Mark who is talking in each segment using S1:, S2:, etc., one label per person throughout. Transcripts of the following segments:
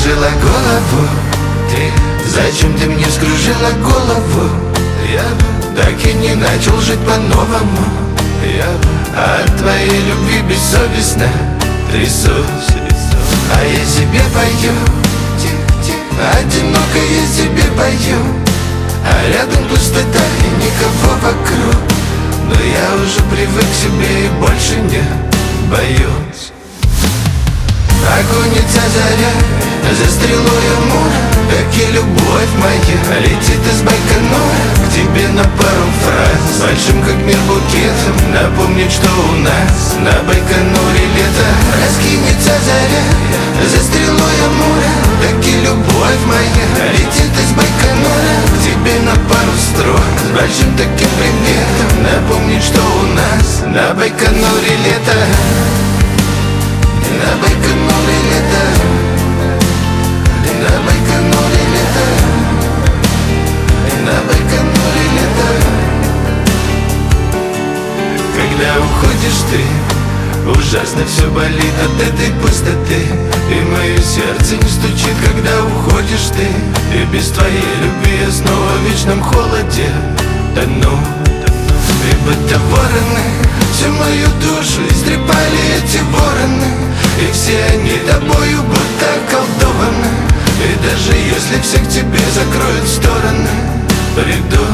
S1: вскружила голову ты? Зачем ты мне вскружила голову? Я бы так и не начал жить по-новому. Я бы от твоей любви бессовестно трясусь. А я себе пою, одиноко я себе пою, а рядом пустота и никого вокруг. Но я уже привык к себе и больше не боюсь. Окунется заря за стрелой Амура, как и любовь моя летит из Байконура к тебе на пару фраз, большим как мир букетом, напомнить, что у нас на Байконуре лето. Раскинется заря за стрелой Амура, как и любовь моя летит из Байконура к тебе на пару строк, с большим таким приветом, напомнить, что у нас на Байконуре лето. На Байконуре лето, на Байконуре лето, на Байконуре лето. Когда уходишь ты, ужасно все болит от этой пустоты, и мое сердце не стучит, когда уходишь ты. И без твоей любви я снова в вечном холоде тону. И будто вороны всю мою душу истрепали эти вороны, и все они тобою будто околдованы. И даже если всех тебе закроют стороны, приду.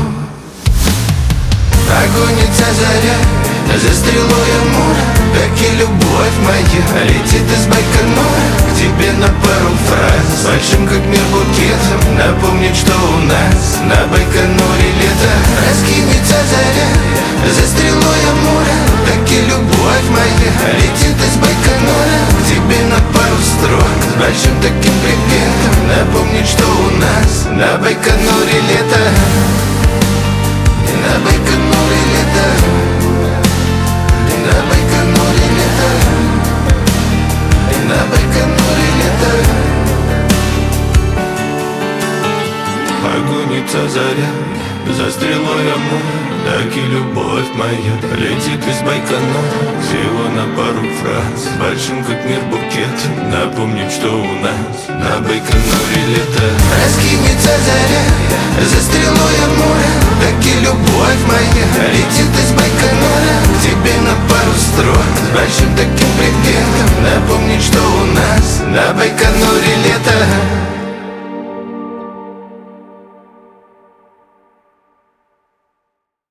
S1: Окунется заря за стрелой Амура, как и любовь моя летит из Байконура к тебе на пару фраз, с большим как мир букетом, напомнить, что у нас на Байконуре лето. Раскинется заря за стрелой Амура, как и любовь моя летит из Байконура к тебе на пару строк, с большим таким приветом, напомнить, что у нас на Байконуре лето. На Байконуре лето, на Байконуре лето, на Байконуре лето. Окунется заря за стрелой Амура, так и любовь моя летит из Байконура всего на пару фраз, с большим как мир букетом, напомнить, что у нас на Байконуре лето. Раскинется заря за стрелой Амура, так и любовь моя летит из Байконура к тебе на пару строк, с большим таким приветом, напомнить, что у нас на Байконуре лето.